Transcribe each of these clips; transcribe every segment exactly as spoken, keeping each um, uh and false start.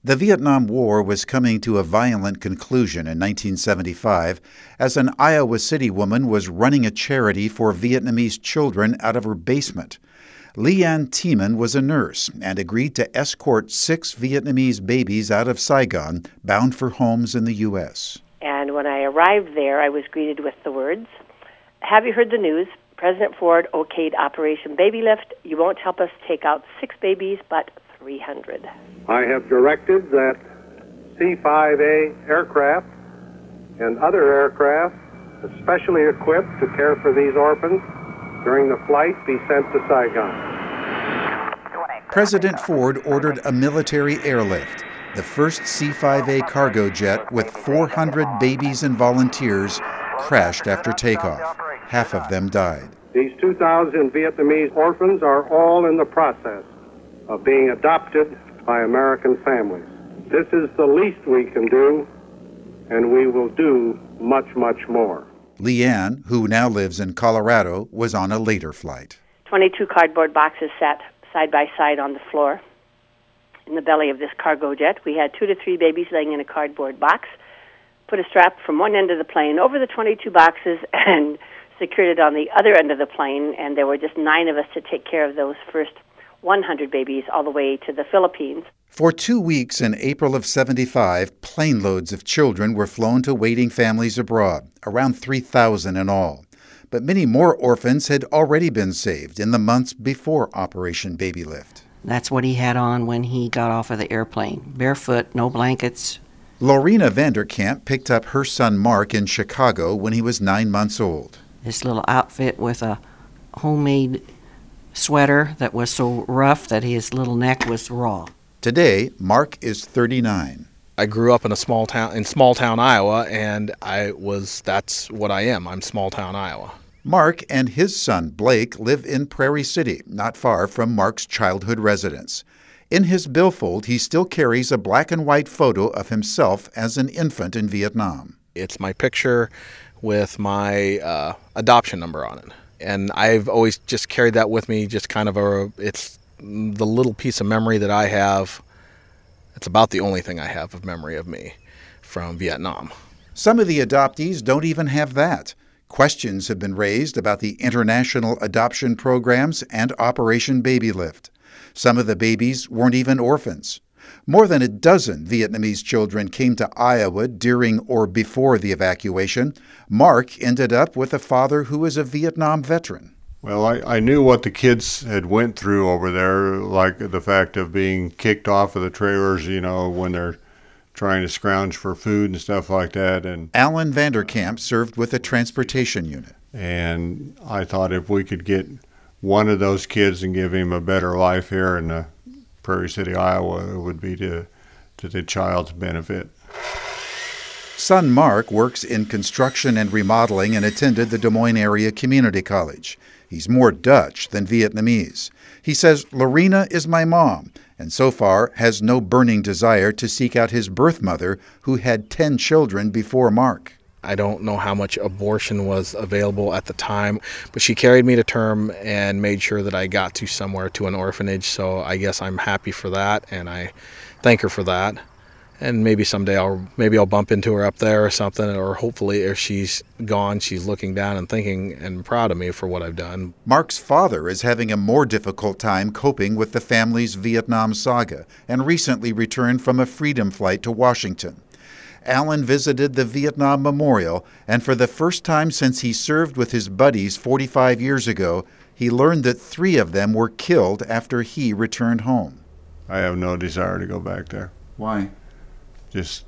The Vietnam War was coming to a violent conclusion in nineteen seventy-five as an Iowa City woman was running a charity for Vietnamese children out of her basement. Leanne Tiemann was a nurse and agreed to escort six Vietnamese babies out of Saigon, bound for homes in the U S And when I arrived there, I was greeted with the words, "Have you heard the news? President Ford okayed Operation Baby Lift. You won't help us take out six babies, but three hundred. I have directed that C five A aircraft and other aircraft especially equipped to care for these orphans during the flight be sent to Saigon." President Ford ordered a military airlift. The first C five A cargo jet with four hundred babies and volunteers crashed after takeoff. Half of them died. These two thousand Vietnamese orphans are all in the process of being adopted by American families. This is the least we can do, and we will do much, much more. Leanne, who now lives in Colorado, was on a later flight. twenty-two cardboard boxes sat side by side on the floor. In the belly of this cargo jet, we had two to three babies laying in a cardboard box, put a strap from one end of the plane over the twenty-two boxes, and secured it on the other end of the plane, and there were just nine of us to take care of those first one hundred babies all the way to the Philippines. For two weeks in April of seventy-five, plane loads of children were flown to waiting families abroad, around three thousand in all. But many more orphans had already been saved in the months before Operation Baby Lift. That's what he had on when he got off of the airplane. Barefoot, no blankets. Lorena Vanderkamp picked up her son Mark in Chicago when he was nine months old. This little outfit with a homemade sweater that was so rough that his little neck was raw. Today, Mark is thirty-nine. I grew up in a small town in small town Iowa, and I was that's what I am. I'm small town Iowa. Mark and his son Blake live in Prairie City, not far from Mark's childhood residence. In his billfold, he still carries a black and white photo of himself as an infant in Vietnam. It's my picture with my uh, adoption number on it. And I've always just carried that with me, just kind of a, it's the little piece of memory that I have. It's about the only thing I have of memory of me from Vietnam. Some of the adoptees don't even have that. Questions have been raised about the international adoption programs and Operation Baby Lift. Some of the babies weren't even orphans. More than a dozen Vietnamese children came to Iowa during or before the evacuation. Mark ended up with a father who was a Vietnam veteran. Well, I, I knew what the kids had went through over there, like the fact of being kicked off of the trailers, you know, when they're trying to scrounge for food and stuff like that. And Alan Vanderkamp served with a transportation unit. And I thought if we could get one of those kids and give him a better life here in uh, Prairie City, Iowa, it would be to, to the child's benefit. Son Mark works in construction and remodeling and attended the Des Moines Area Community College. He's more Dutch than Vietnamese. He says, "Lorena is my mom," and so far has no burning desire to seek out his birth mother, who had ten children before Mark. I don't know how much abortion was available at the time, but she carried me to term and made sure that I got to somewhere, to an orphanage, so I guess I'm happy for that, and I thank her for that. And maybe someday I'll maybe I'll bump into her up there or something, or hopefully if she's gone, she's looking down and thinking and proud of me for what I've done. Mark's father is having a more difficult time coping with the family's Vietnam saga and recently returned from a freedom flight to Washington. Alan visited the Vietnam Memorial, and for the first time since he served with his buddies forty-five years ago, he learned that three of them were killed after he returned home. I have no desire to go back there. Why? Just,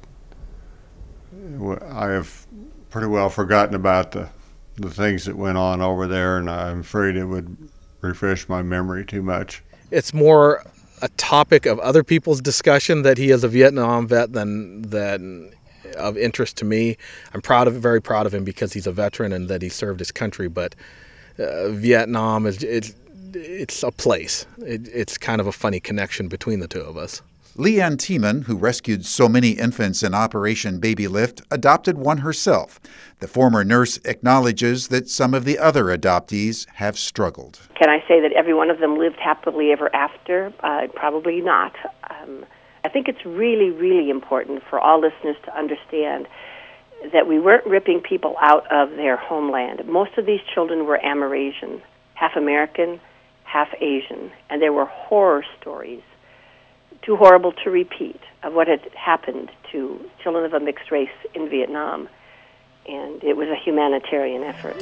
I have pretty well forgotten about the, the things that went on over there, and I'm afraid it would refresh my memory too much. It's more a topic of other people's discussion that he is a Vietnam vet than, than of interest to me. I'm proud of, very proud of him because he's a veteran and that he served his country, but uh, Vietnam is it's, it's a place. It, it's kind of a funny connection between the two of us. Leanne Tiemann, who rescued so many infants in Operation Baby Lift, adopted one herself. The former nurse acknowledges that some of the other adoptees have struggled. Can I say that every one of them lived happily ever after? Uh, probably not. Um, I think it's really, really important for all listeners to understand that we weren't ripping people out of their homeland. Most of these children were Amerasian, half American, half Asian, and there were horror stories, too horrible to repeat, of what had happened to children of a mixed race in Vietnam. And it was a humanitarian effort.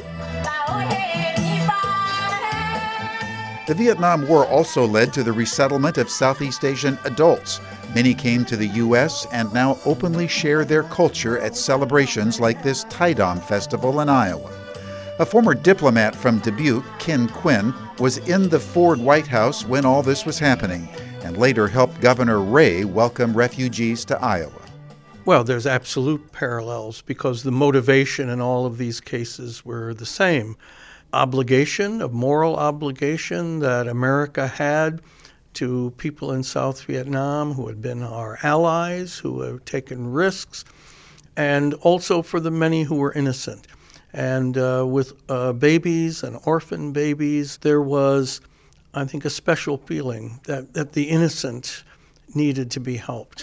The Vietnam War also led to the resettlement of Southeast Asian adults. Many came to the U S and now openly share their culture at celebrations like this Tai Dam Festival in Iowa. A former diplomat from Dubuque, Ken Quinn, was in the Ford White House when all this was happening, and later helped Governor Ray welcome refugees to Iowa. Well, there's absolute parallels because the motivation in all of these cases were the same. Obligation, a moral obligation that America had to people in South Vietnam who had been our allies, who had taken risks, and also for the many who were innocent. And uh, with uh, babies and orphan babies, there was, I think, a special feeling that, that the innocent needed to be helped.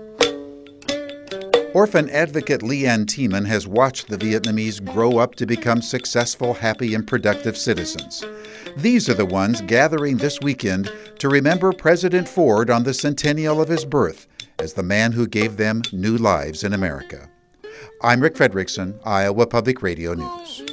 Orphan advocate Leanne Tiemann has watched the Vietnamese grow up to become successful, happy, and productive citizens. These are the ones gathering this weekend to remember President Ford on the centennial of his birth as the man who gave them new lives in America. I'm Rick Fredrickson, Iowa Public Radio News.